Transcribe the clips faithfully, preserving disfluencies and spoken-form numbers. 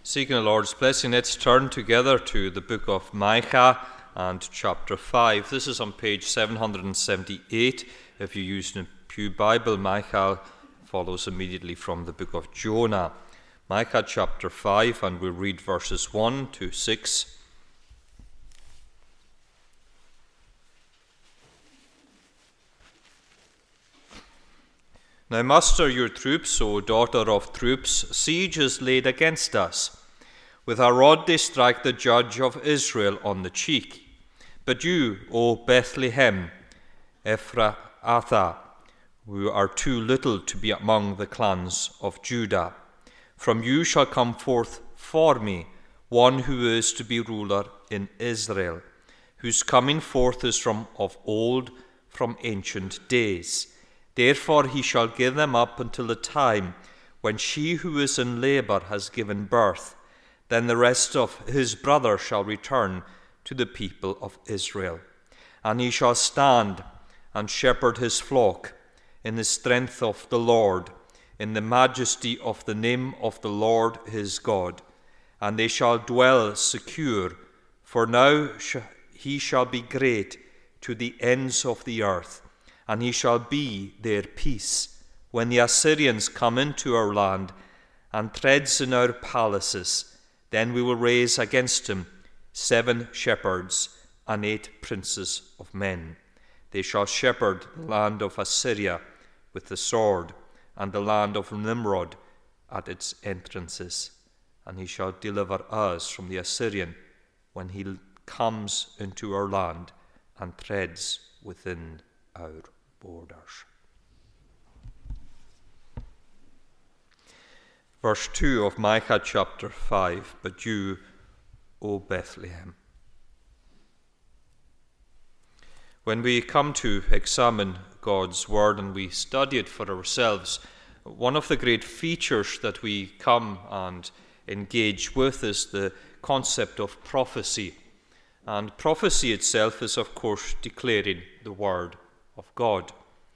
Seeking the Lord's blessing, let's turn together to the book of Micah and chapter five. This is on page seven hundred seventy-eight. If you use the Pew Bible, Micah follows immediately from the book of Jonah. Micah chapter five, and we'll read verses one to six. Now muster your troops, O daughter of troops. Siege is laid against us. With a rod they strike the judge of Israel on the cheek. But you, O Bethlehem, Ephrathah, who are too little to be among the clans of Judah, from you shall come forth for me one who is to be ruler in Israel, whose coming forth is from of old, from ancient days. Therefore he shall give them up until the time when she who is in labour has given birth. Then the rest of his brothers shall return to the people of Israel. And he shall stand and shepherd his flock in the strength of the Lord, in the majesty of the name of the Lord his God. And they shall dwell secure, for now sh- he shall be great to the ends of the earth. And he shall be their peace. When the Assyrians come into our land and treads in our palaces, then we will raise against him seven shepherds and eight princes of men. They shall shepherd the land of Assyria with the sword, and the land of Nimrod at its entrances. And he shall deliver us from the Assyrian when he comes into our land and treads within our borders. Verse two of Micah chapter five, but you, O Bethlehem. When we come to examine God's word and we study it for ourselves, one of the great features that we come and engage with is the concept of prophecy. And prophecy itself is, of course, declaring the word of God.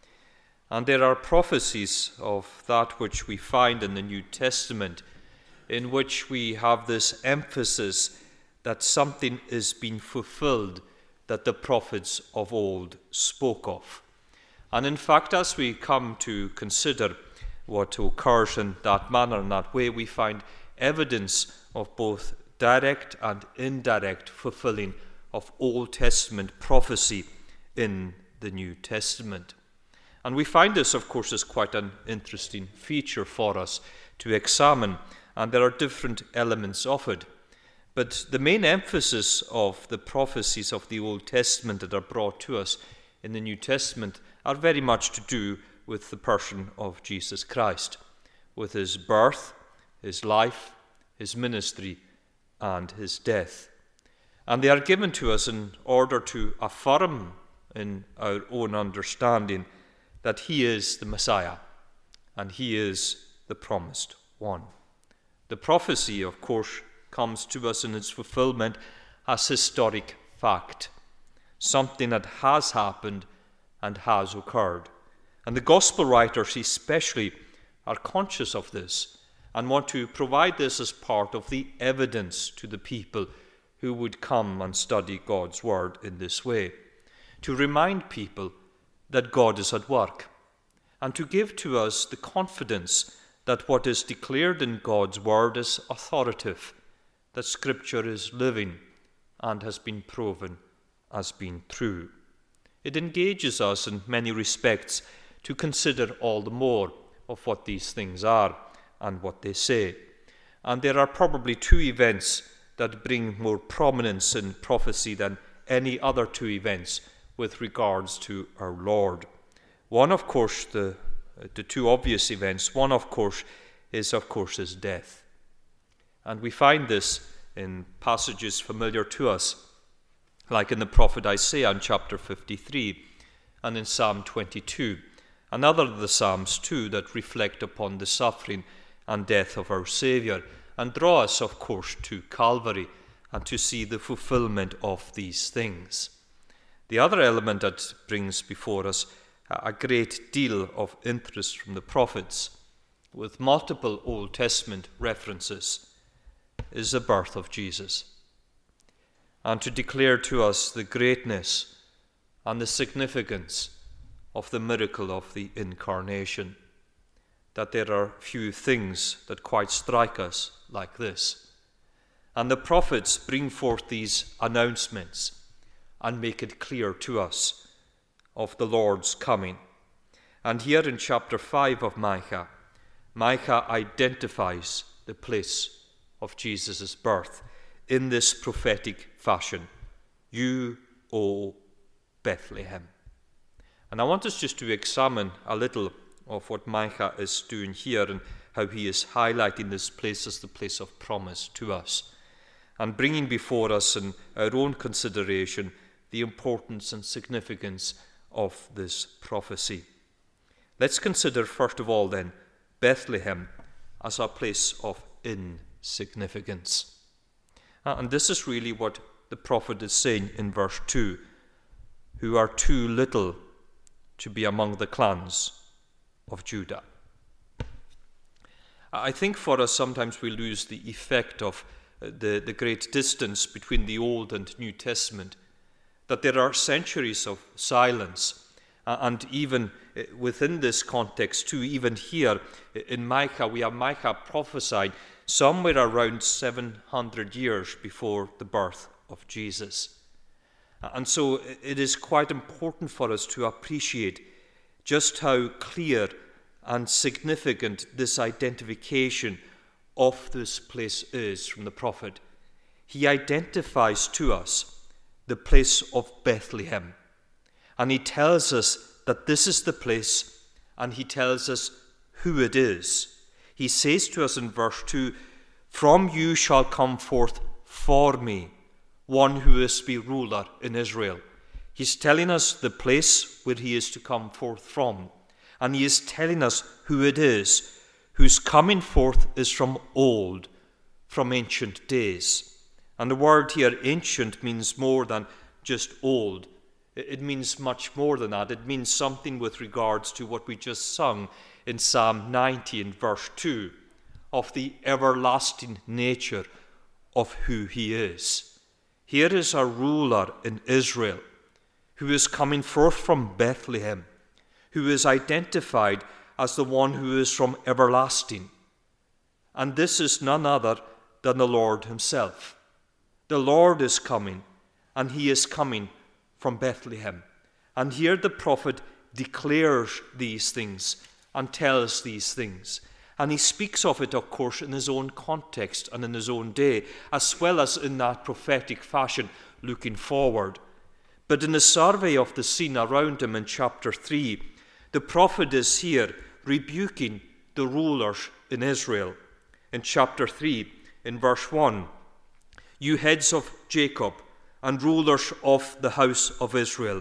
And there are prophecies of that which we find in the New Testament, in which we have this emphasis that something is being fulfilled that the prophets of old spoke of. And in fact, as we come to consider what occurs in that manner, in that way, we find evidence of both direct and indirect fulfilling of Old Testament prophecy in the New Testament. And we find this, of course, as quite an interesting feature for us to examine, and there are different elements of it. But the main emphasis of the prophecies of the Old Testament that are brought to us in the New Testament are very much to do with the person of Jesus Christ, with his birth, his life, his ministry, and his death. And they are given to us in order to affirm in our own understanding that he is the Messiah and he is the promised one. The prophecy, of course, comes to us in its fulfillment as historic fact, something that has happened and has occurred. And the gospel writers especially are conscious of this and want to provide this as part of the evidence to the people who would come and study God's word in this way, to remind people that God is at work, and to give to us the confidence that what is declared in God's word is authoritative, that Scripture is living and has been proven as being true. It engages us in many respects to consider all the more of what these things are and what they say. And there are probably two events that bring more prominence in prophecy than any other two events with regards to our Lord. One, of course, the, the two obvious events, one, of course, is, of course, his death. And we find this in passages familiar to us, like in the prophet Isaiah in chapter fifty-three and in Psalm twenty-two, and other of the Psalms too that reflect upon the suffering and death of our Saviour, and draw us, of course, to Calvary and to see the fulfillment of these things. The other element that brings before us a great deal of interest from the prophets, with multiple Old Testament references, is the birth of Jesus, and to declare to us the greatness and the significance of the miracle of the Incarnation, that there are few things that quite strike us like this. And the prophets bring forth these announcements and make it clear to us of the Lord's coming. And here in chapter five of Micah, Micah identifies the place of Jesus' birth in this prophetic fashion. You, O Bethlehem. And I want us just to examine a little of what Micah is doing here and how he is highlighting this place as the place of promise to us, and bringing before us in our own consideration the importance and significance of this prophecy. Let's consider first of all then Bethlehem as a place of insignificance. Uh, and this is really what the prophet is saying in verse two, who are too little to be among the clans of Judah. I think for us sometimes we lose the effect of the, the great distance between the Old and New Testament, that there are centuries of silence. Uh, and even within this context too, even here in Micah, we have Micah prophesied somewhere around seven hundred years before the birth of Jesus. And so it is quite important for us to appreciate just how clear and significant this identification of this place is from the prophet. He identifies to us the place of Bethlehem, and he tells us that this is the place, and he tells us who it is. He says to us in verse two, "From you shall come forth for me one who is to be ruler in Israel." He's telling us the place where he is to come forth from, and he is telling us who it is, whose coming forth is from old, from ancient days. And the word here, ancient, means more than just old. It means much more than that. It means something with regards to what we just sung in Psalm ninety in verse two, of the everlasting nature of who he is. Here is a ruler in Israel who is coming forth from Bethlehem, who is identified as the one who is from everlasting. And this is none other than the Lord himself. The Lord is coming, and he is coming from Bethlehem. And here the prophet declares these things and tells these things. And he speaks of it, of course, in his own context and in his own day, as well as in that prophetic fashion looking forward. But in the survey of the scene around him in chapter three, the prophet is here rebuking the rulers in Israel. In chapter three, in verse one, "You heads of Jacob and rulers of the house of Israel,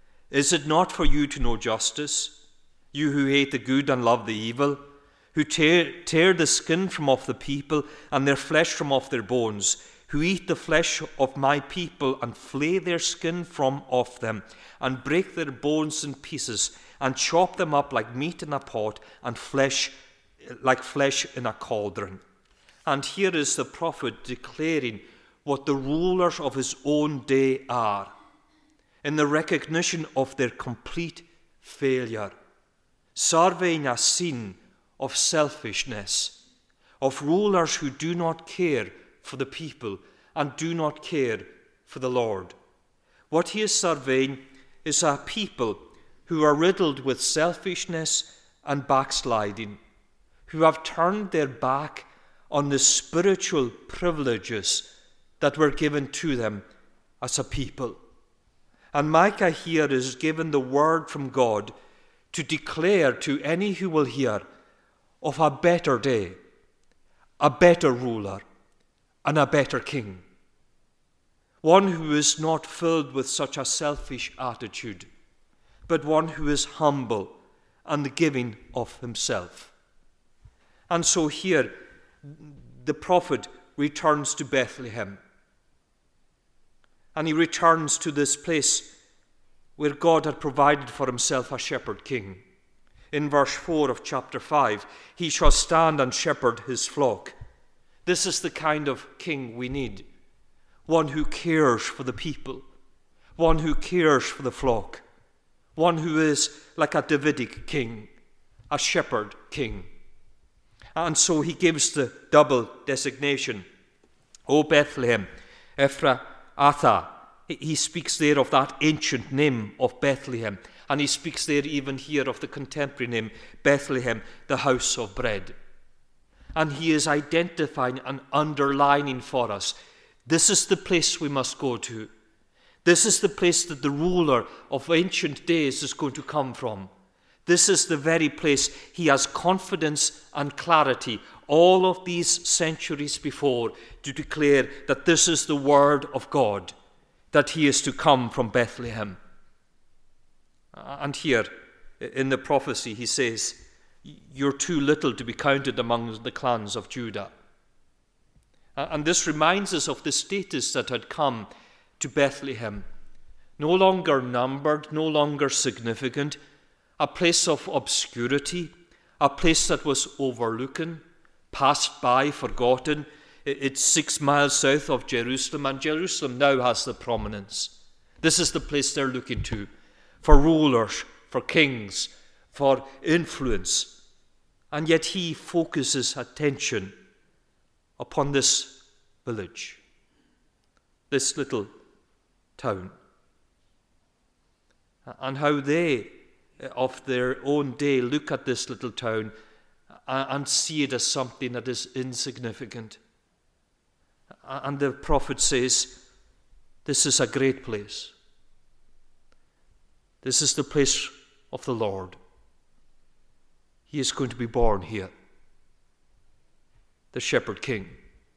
is it not for you to know justice, you who hate the good and love the evil, who tear, tear the skin from off the people and their flesh from off their bones, who eat the flesh of my people and flay their skin from off them, and break their bones in pieces, and chop them up like meat in a pot, and flesh like flesh in a cauldron." And here is the prophet declaring what the rulers of his own day are, in the recognition of their complete failure, surveying a scene of selfishness, of rulers who do not care for the people and do not care for the Lord. What he is surveying is a people who are riddled with selfishness and backsliding, who have turned their back on the spiritual privileges that were given to them as a people. And Micah here is given the word from God to declare to any who will hear of a better day, a better ruler, and a better king. One who is not filled with such a selfish attitude, but one who is humble and giving of himself. And so here, the prophet returns to Bethlehem. And he returns to this place where God had provided for himself a shepherd king. In verse four of chapter five, "He shall stand and shepherd his flock. This is the kind of king we need. One who cares for the people. One who cares for the flock. One who is like a Davidic king, a shepherd king. And so he gives the double designation. O Bethlehem, Ephrathah. He speaks there of that ancient name of Bethlehem. And he speaks there even here of the contemporary name, Bethlehem, the house of bread. And he is identifying and underlining for us, this is the place we must go to. This is the place that the ruler of ancient days is going to come from. This is the very place he has confidence and clarity all of these centuries before to declare that this is the word of God, that he is to come from Bethlehem. And here in the prophecy he says, you're too little to be counted among the clans of Judah. And this reminds us of the status that had come to Bethlehem. No longer numbered, no longer significant, a place of obscurity, a place that was overlooken, passed by, forgotten. It's six miles south of Jerusalem, and Jerusalem now has the prominence. This is the place they're looking to, for rulers, for kings, for influence. And yet he focuses attention upon this village, this little town, and how they, of their own day, look at this little town and see it as something that is insignificant. And the prophet says, this is a great place. This is the place of the Lord. He is going to be born here, the shepherd king.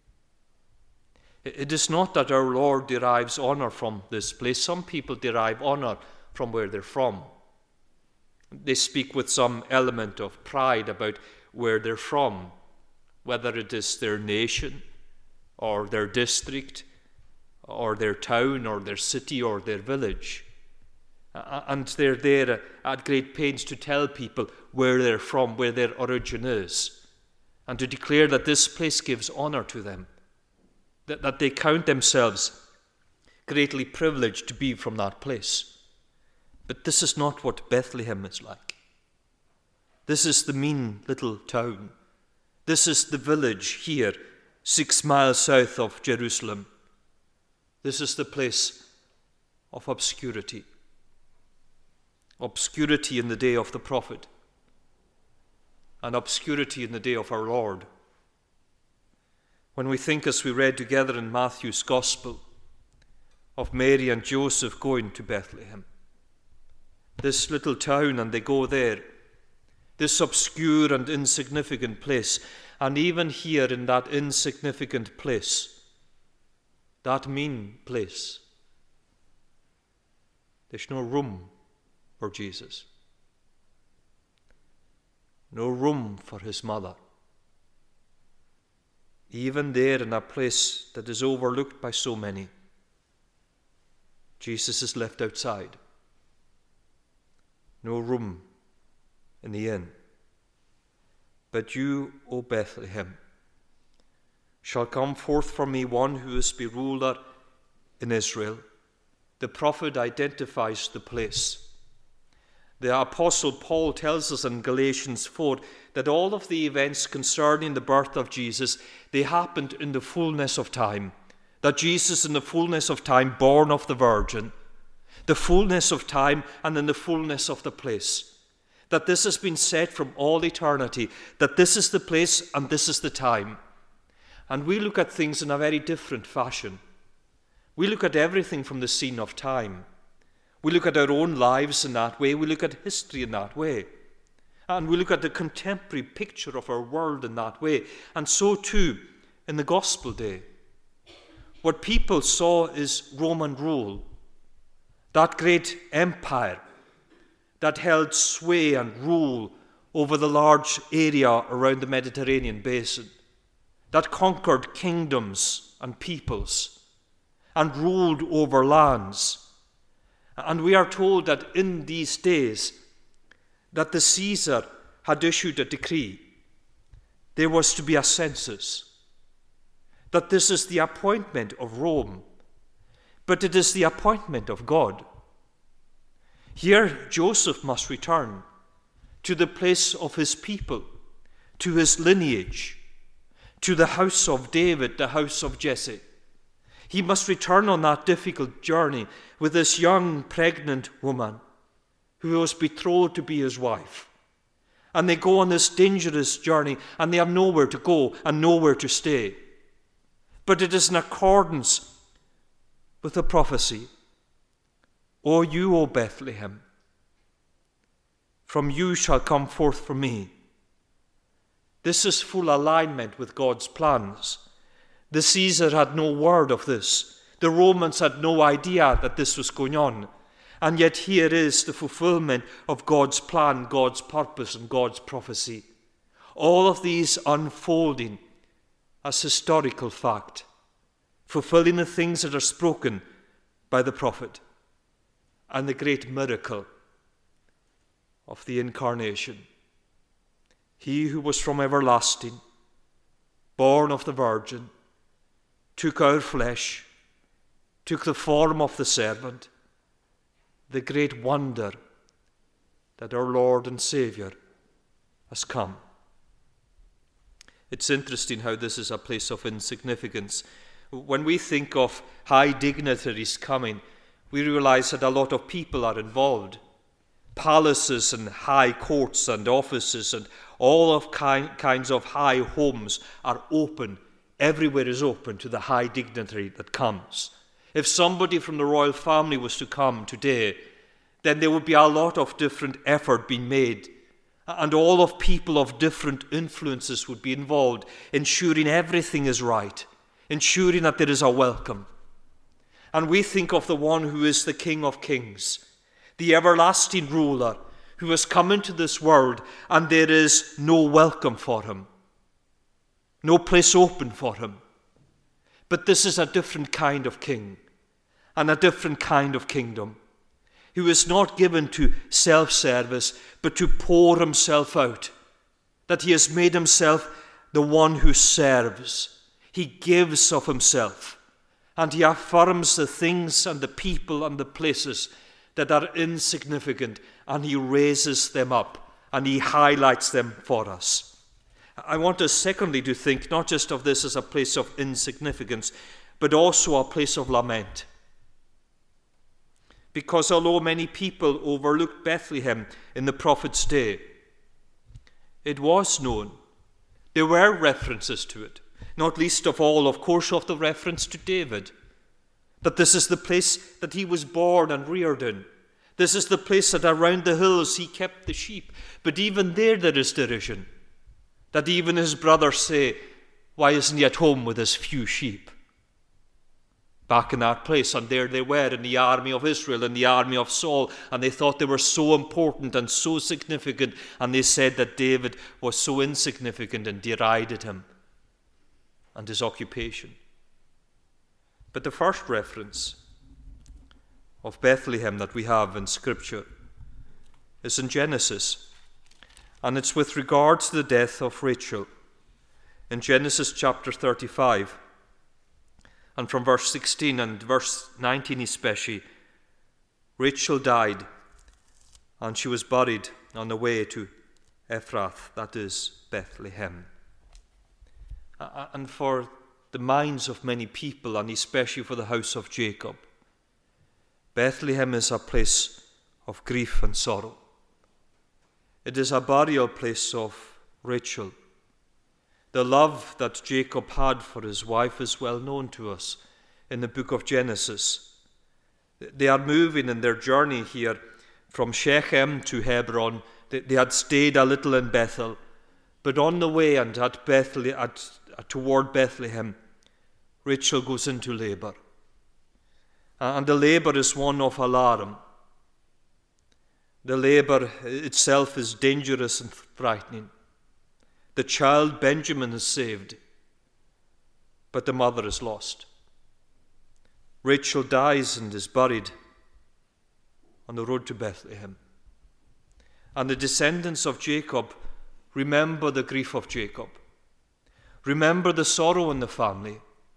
It is not that our Lord derives honor from this place. Some people derive honor from where they're from. They speak with some element of pride about where they're from, whether it is their nation or their district or their town or their city or their village. And they're there at great pains to tell people where they're from, where their origin is, and to declare that this place gives honor to them, that, that they count themselves greatly privileged to be from that place. But this is not what Bethlehem is like. This is the mean little town. This is the village here, six miles south of Jerusalem. This is the place of obscurity. Obscurity in the day of the prophet, and obscurity in the day of our Lord. When we think, as we read together in Matthew's Gospel, of Mary and Joseph going to Bethlehem, this little town, and they go there, this obscure and insignificant place, and even here in that insignificant place, that mean place, there's no room for Jesus. No room for his mother. Even there in a place that is overlooked by so many, Jesus is left outside. No room in the inn. But you, O Bethlehem, shall come forth from me one who is to be ruler in Israel. The prophet identifies the place. The Apostle Paul tells us in Galatians four that all of the events concerning the birth of Jesus, they happened in the fullness of time. That Jesus in the fullness of time, born of the Virgin, the fullness of time and in the fullness of the place. That this has been said from all eternity, that this is the place and this is the time. And we look at things in a very different fashion. We look at everything from the scene of time. We look at our own lives in that way. We look at history in that way. And we look at the contemporary picture of our world in that way. And so too in the gospel day. What people saw is Roman rule, that great empire that held sway and rule over the large area around the Mediterranean basin, that conquered kingdoms and peoples and ruled over lands. And we are told that in these days that the Caesar had issued a decree. There was to be a census. that this is the appointment of Rome, but it is the appointment of God. Here Joseph must return to the place of his people, to his lineage, to the house of David, the house of Jesse. He must return on that difficult journey with this young pregnant woman who was betrothed to be his wife. And they go on this dangerous journey, and they have nowhere to go and nowhere to stay. But it is in accordance with the prophecy. O you, O Bethlehem, from you shall come forth for me. This is full alignment with God's plans. The Caesar had no word of this. The Romans had no idea that this was going on. And yet here is the fulfillment of God's plan, God's purpose, and God's prophecy. All of these unfolding as historical fact, fulfilling the things that are spoken by the prophet, and the great miracle of the incarnation. He who was from everlasting, born of the Virgin, took our flesh, took the form of the servant, the great wonder that our Lord and Saviour has come. It's interesting how this is a place of insignificance. When we think of high dignitaries coming, we realize that a lot of people are involved. Palaces and high courts and offices and all of kind, kinds of high homes are open. Everywhere is open to the high dignitary that comes. If somebody from the royal family was to come today, then there would be a lot of different effort being made. And all of people of different influences would be involved, ensuring everything is right, ensuring that there is a welcome. And we think of the one who is the King of Kings, the everlasting ruler who has come into this world, and there is no welcome for him, no place open for him. But this is a different kind of king and a different kind of kingdom, who is not given to self-service, but to pour himself out, that he has made himself the one who serves. He gives of himself, and he affirms the things and the people and the places that are insignificant, and he raises them up, and he highlights them for us. I want us, secondly, to think not just of this as a place of insignificance, but also a place of lament. Because although many people overlooked Bethlehem in the prophet's day, it was known. There were references to it, not least of all, of course, of the reference to David, that this is the place that he was born and reared in. This is the place that around the hills he kept the sheep. But even there, there is derision, that even his brothers say, why isn't he at home with his few sheep? Back in that place, and there they were in the army of Israel, in the army of Saul, and they thought they were so important and so significant, and they said that David was so insignificant and derided him and his occupation. But the first reference of Bethlehem that we have in Scripture is in Genesis, and it's with regard to the death of Rachel. In Genesis chapter thirty-five, and from verse sixteen and verse nineteen especially, Rachel died, and she was buried on the way to Ephrath, that is Bethlehem. And for the minds of many people, and especially for the house of Jacob, Bethlehem is a place of grief and sorrow. It is a burial place of Rachel. The love that Jacob had for his wife is well known to us in the book of Genesis. They are moving in their journey here from Shechem to Hebron. They had stayed a little in Bethel, but on the way and at Bethlehem, at, toward Bethlehem, Rachel goes into labor. And the labor is one of alarm. The labor itself is dangerous and frightening. The child Benjamin is saved, but the mother is lost. Rachel dies and is buried on the road to Bethlehem. And the descendants of Jacob remember the grief of Jacob. Remember the sorrow in the family.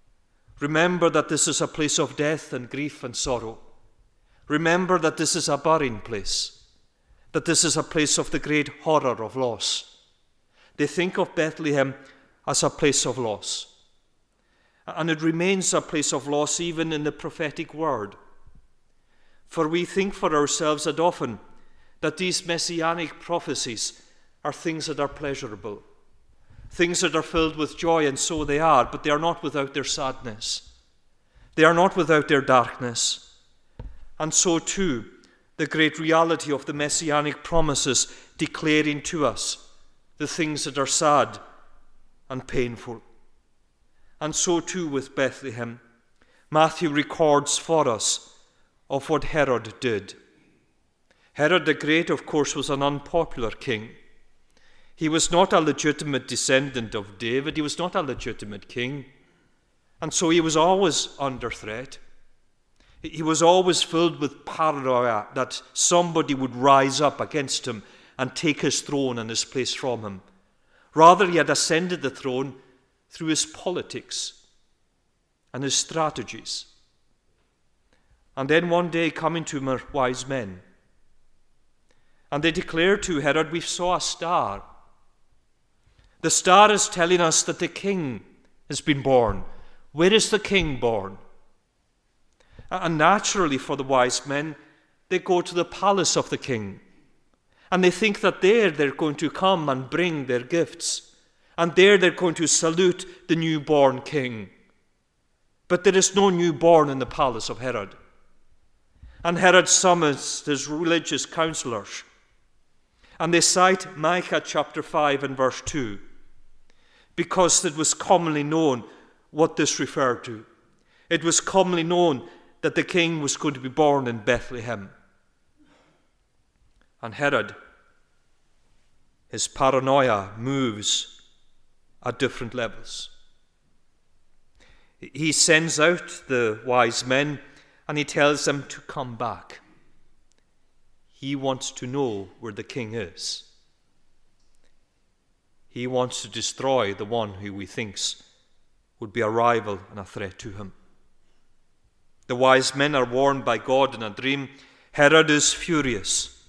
Remember that this is a place of death and grief and sorrow. Remember that this is a burying place, that this is a place of the great horror of loss. They think of Bethlehem as a place of loss. And it remains a place of loss even in the prophetic word. For we think for ourselves that often that these messianic prophecies are things that are pleasurable, things that are filled with joy, and so they are, but they are not without their sadness. They are not without their darkness. And so too, the great reality of the messianic promises declaring to us the things that are sad and painful. And so too with Bethlehem. Matthew records for us of what Herod did. Herod the Great, of course, was an unpopular king. He was not a legitimate descendant of David. He was not a legitimate king. And so he was always under threat. He was always filled with paranoia that somebody would rise up against him and take his throne and his place from him. Rather, he had ascended the throne through his politics and his strategies. And then one day coming to him are wise men. And they declare to Herod, "We saw a star. The star is telling us that the king has been born. Where is the king born?" And naturally for the wise men, they go to the palace of the king. And they think that there they're going to come and bring their gifts. And there they're going to salute the newborn king. But there is no newborn in the palace of Herod. And Herod summons his religious counselors. And they cite Micah chapter five and verse two. Because it was commonly known what this referred to. It was commonly known that the king was going to be born in Bethlehem. And Herod, his paranoia moves at different levels. He sends out the wise men and he tells them to come back. He wants to know where the king is. He wants to destroy the one who he thinks would be a rival and a threat to him. The wise men are warned by God in a dream. Herod is furious.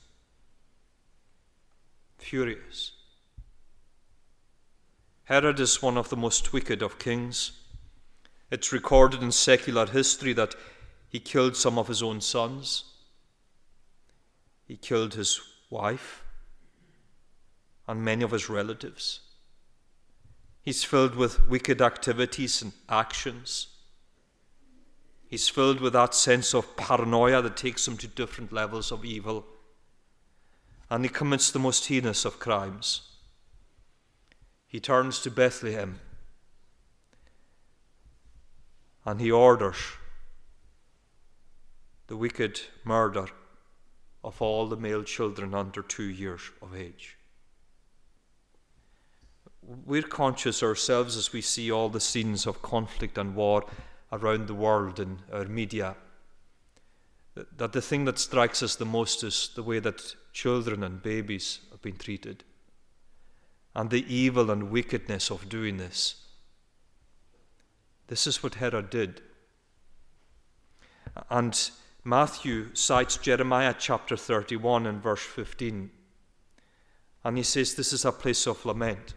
Furious. Herod is one of the most wicked of kings. It's recorded in secular history that he killed some of his own sons. He killed his wife and many of his relatives. He's filled with wicked activities and actions. He's filled with that sense of paranoia that takes him to different levels of evil. And he commits the most heinous of crimes. He turns to Bethlehem and he orders the wicked murder of all the male children under two years of age. We're conscious ourselves as we see all the scenes of conflict and war around the world in our media, that the thing that strikes us the most is the way that children and babies have been treated, and the evil and wickedness of doing this. This is what Herod did. And Matthew cites Jeremiah chapter thirty-one and verse fifteen. And he says this is a place of lament.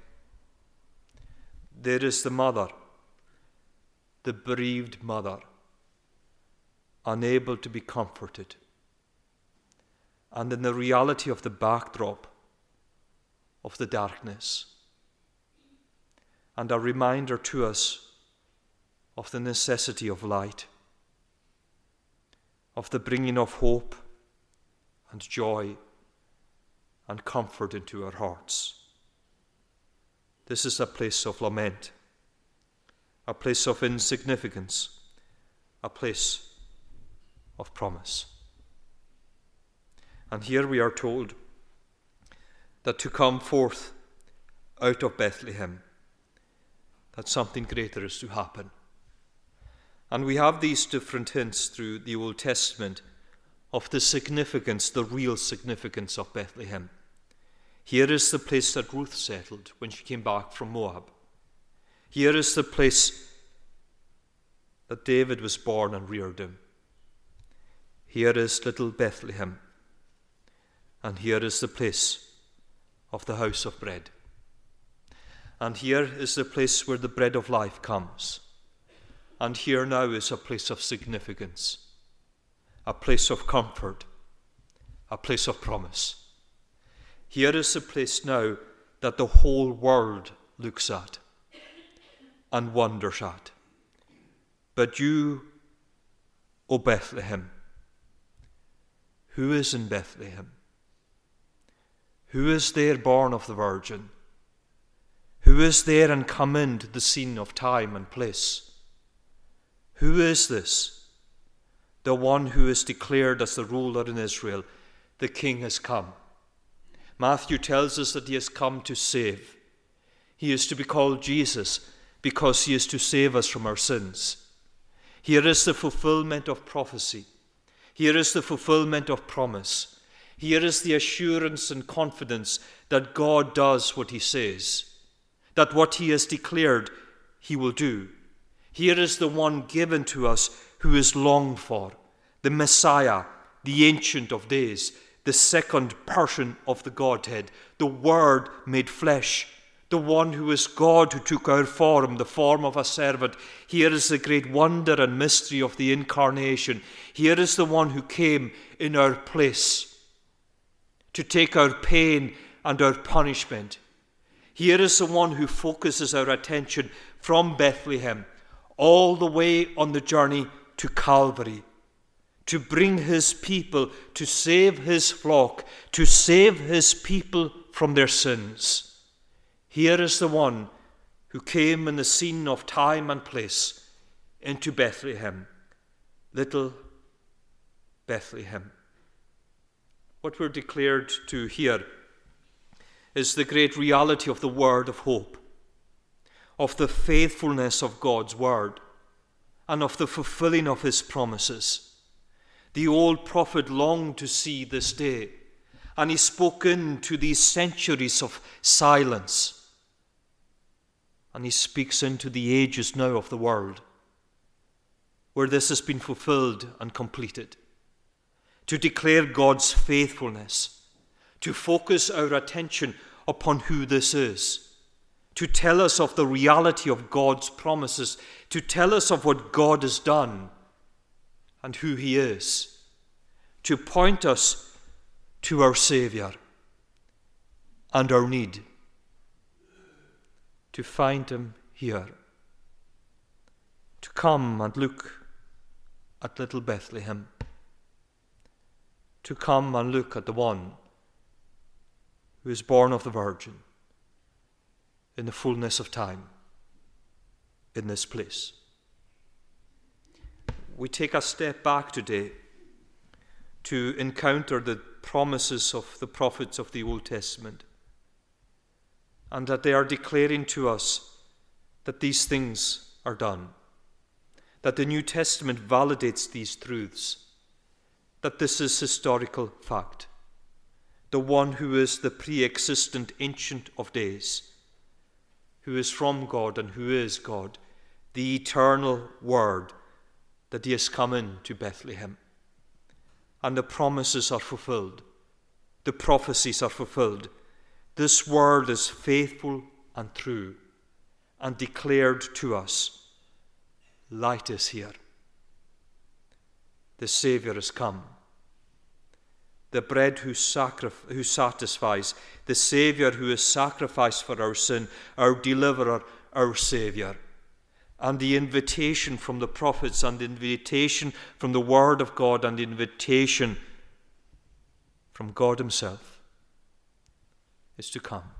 There is the mother, the bereaved mother, unable to be comforted. And in the reality of the backdrop of the darkness, and a reminder to us of the necessity of light, of the bringing of hope and joy and comfort into our hearts. This is a place of lament, a place of insignificance, a place of promise. And here we are told that to come forth out of Bethlehem, that something greater is to happen. And we have these different hints through the Old Testament of the significance, the real significance of Bethlehem. Here is the place that Ruth settled when she came back from Moab. Here is the place that David was born and reared in. Here is little Bethlehem, and here is the place of the house of bread. And here is the place where the bread of life comes. And here now is a place of significance, a place of comfort, a place of promise. Here is the place now that the whole world looks at and wonders at. But you, O Bethlehem, who is in Bethlehem? Who is there born of the Virgin? Who is there and come into the scene of time and place? Who is this? The one who is declared as the ruler in Israel. The King has come. Matthew tells us that he has come to save. He is to be called Jesus because he is to save us from our sins. Here is the fulfillment of prophecy. Here is the fulfillment of promise. Here is the assurance and confidence that God does what he says, that what he has declared he will do. Here is the one given to us who is longed for, the Messiah, the Ancient of Days, the second person of the Godhead, the Word made flesh, the one who is God who took our form, the form of a servant. Here is the great wonder and mystery of the Incarnation. Here is the one who came in our place to take our pain and our punishment. Here is the one who focuses our attention from Bethlehem all the way on the journey to Calvary, to bring his people, to save his flock, to save his people from their sins. Here is the one who came in the scene of time and place into Bethlehem, little Bethlehem. What we're declared to hear is the great reality of the word of hope, of the faithfulness of God's word, and of the fulfilling of his promises. The old prophet longed to see this day, and he spoke into these centuries of silence. And he speaks into the ages now of the world, where this has been fulfilled and completed, to declare God's faithfulness, to focus our attention upon who this is, to tell us of the reality of God's promises, to tell us of what God has done and who he is, to point us to our Saviour and our need, to find him here, to come and look at little Bethlehem, to come and look at the one who is born of the Virgin in the fullness of time in this place. We take a step back today to encounter the promises of the prophets of the Old Testament, and that they are declaring to us that these things are done, that the New Testament validates these truths, that this is historical fact. The one who is the pre-existent Ancient of Days, who is from God and who is God, the eternal Word, that he has come into Bethlehem. And the promises are fulfilled. The prophecies are fulfilled. This word is faithful and true and declared to us. Light is here. The Saviour has come. The bread who, sacrif- who satisfies, the Saviour who is sacrificed for our sin, our deliverer, our Saviour. And the invitation from the prophets and the invitation from the Word of God and the invitation from God himself is to come.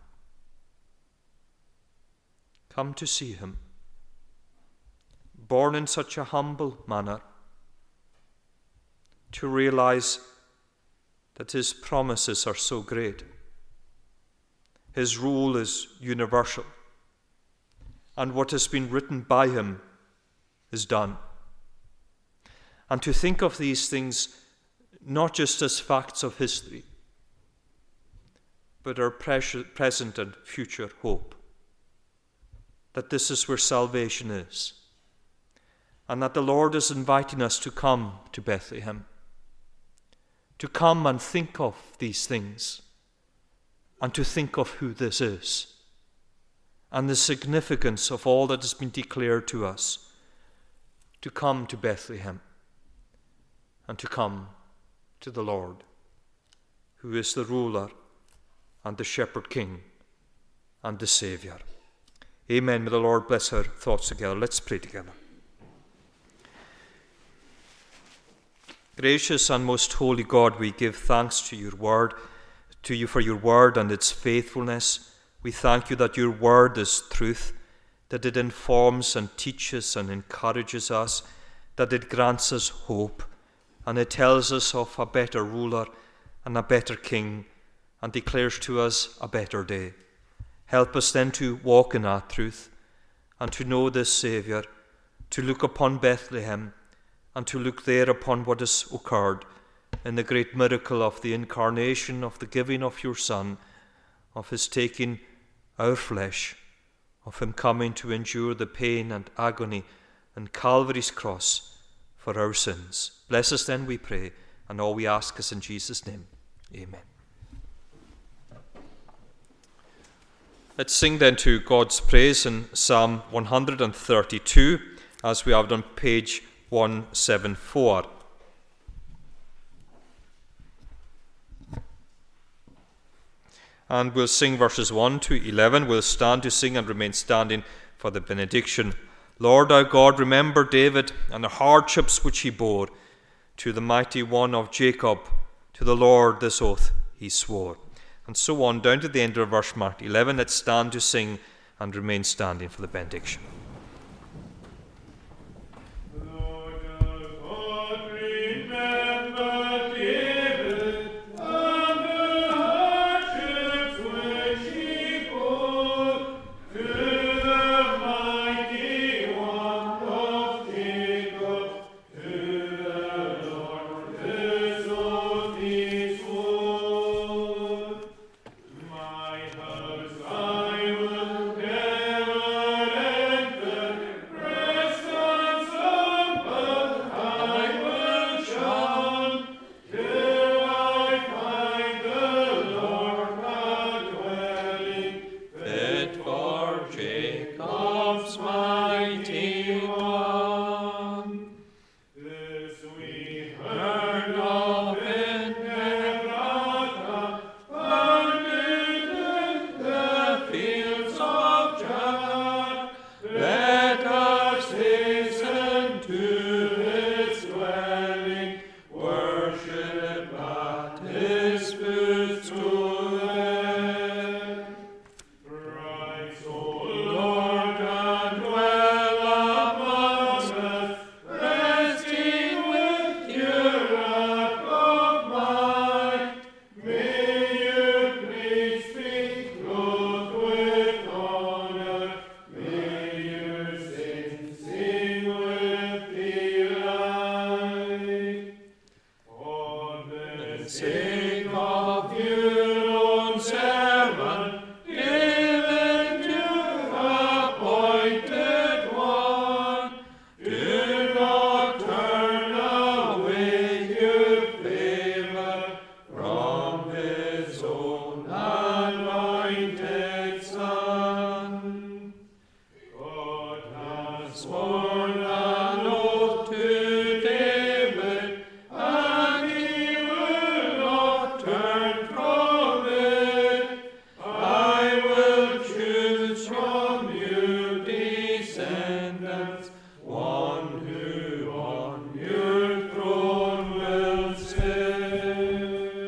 Come to see him, born in such a humble manner, to realize that his promises are so great. His rule is universal, and what has been written by him is done. And to think of these things not just as facts of history, but our present and future hope, that this is where salvation is, and that the Lord is inviting us to come to Bethlehem, to come and think of these things, and to think of who this is, and the significance of all that has been declared to us, to come to Bethlehem, and to come to the Lord, who is the ruler and the shepherd king and the Saviour. Amen. May the Lord bless our thoughts together. Let's pray together. Gracious and most holy God, we give thanks to your word, to you for your word and its faithfulness. We thank you that your word is truth, that it informs and teaches and encourages us, that it grants us hope, and it tells us of a better ruler and a better king, and declares to us a better day. Help us then to walk in that truth, and to know this Saviour, to look upon Bethlehem, and to look there upon what has occurred in the great miracle of the incarnation, of the giving of your Son, of his taking our flesh, of him coming to endure the pain and agony and Calvary's cross for our sins. Bless us then, we pray, and all we ask is in Jesus' name. Amen. Let's sing then to God's praise in Psalm one thirty-two, as we have it on page one seventy-four. And we'll sing verses one to eleven. We'll stand to sing and remain standing for the benediction. Lord our God, remember David and the hardships which he bore. To the mighty one of Jacob, to the Lord this oath he swore. And so on down to the end of verse mark eleven. Let's stand to sing and remain standing for the benediction.